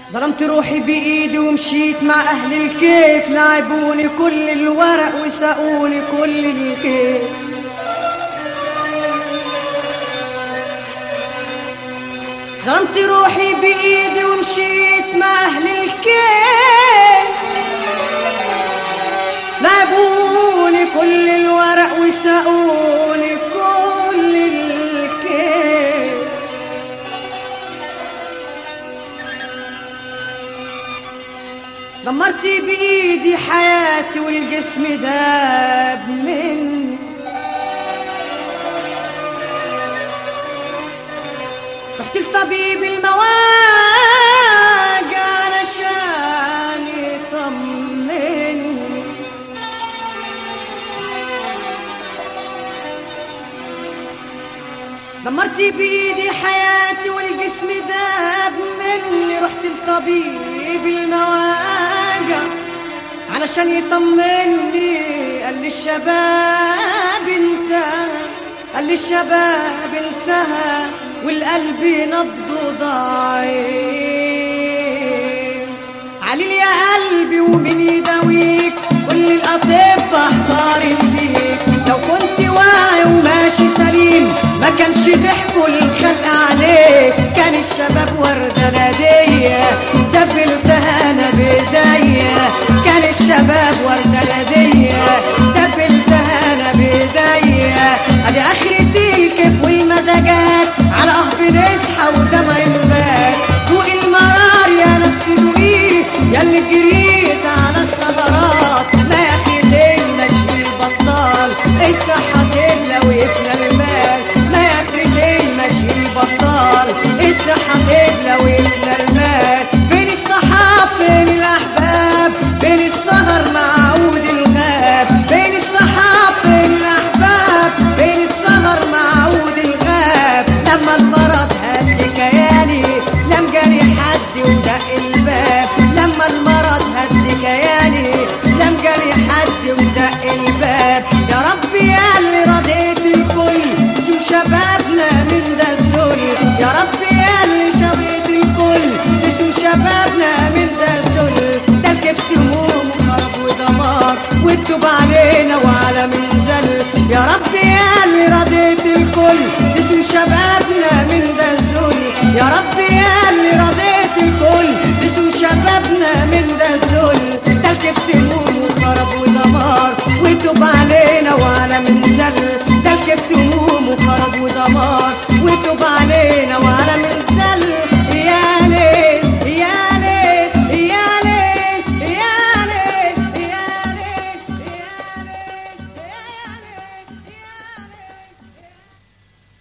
ظلمت روحي بإيدي ومشيت مع أهل الكيف، لعبوني كل الورق وسقوني كل الكيف. ظلمت روحي بإيدي ومشيت مع أهل الكيف، لعبوني كل الورق وسقوني كل الكيف. دمرت بإيدي حياتي والجسم داب مني، رحت لطبيب المواجع علشان يطمني. دمرت بإيدي حياتي والجسم داب مني، رحت لطبيب المواجع علشان يطمني. قال لي الشباب انتهى، قال لي الشباب انتهى والقلب نبضه ضعيف. عليل يا قلبي ومين يداويك، كل الأطباء احتارت فيك. لو كنت واعي وماشي سليم ما كانش ضحكوا الخلق عليك. كان الشباب وردة نادية دبلتها انا بايديا، كان الشباب وردة نادية دبلتها انا بايديا. ادي اخرة الكيف والمزاجات، على قهب نصحى ودمع نبات. دوقي المرار يا نفسي دوقيه، ياللي جريت على الصبرات. ما يا اخي المشي البطال الصحة تبلى ويفنى المال. ما يا اخي المشي البطال الصحة تبلى ويفنى المال. فين الصحاب فين الاحباب، فين السهر مع عود الغاب. فين الصحاب فين الاحباب، فين السهر مع عود الغاب. لما المرض هد كياني لم جاني حد ودق الباب. لما المرض هد كياني لم جاني حد ودق الباب. يا رب يا اللي رضيت الكل شو شبابنا من ده الذل. يا رب يا اللي شبيت الكل شو شبابنا من ده الذل. ده الكيف سموم وخرب ودمار والتوب علينا وعلى منزل. يا رب يا اللي رضيت الكل شو شبابنا من ده الذل. يا رب يا اللي رضيت الكل شو شبابنا من ده الذل. ده الكيف سموم وخرب ودمار والتوب علينا وعلى منزل. ده الكيف سموم وخرب ودمار والتوب علينا وعلى منزل.